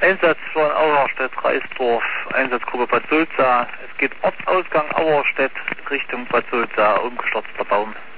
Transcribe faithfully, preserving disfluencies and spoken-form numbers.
Einsatz von Auerstedt-Reisdorf, Einsatzgruppe Bad Sulza. Es geht Ortsausgang Auerstedt Richtung Bad Sulza, umgestürzter Baum.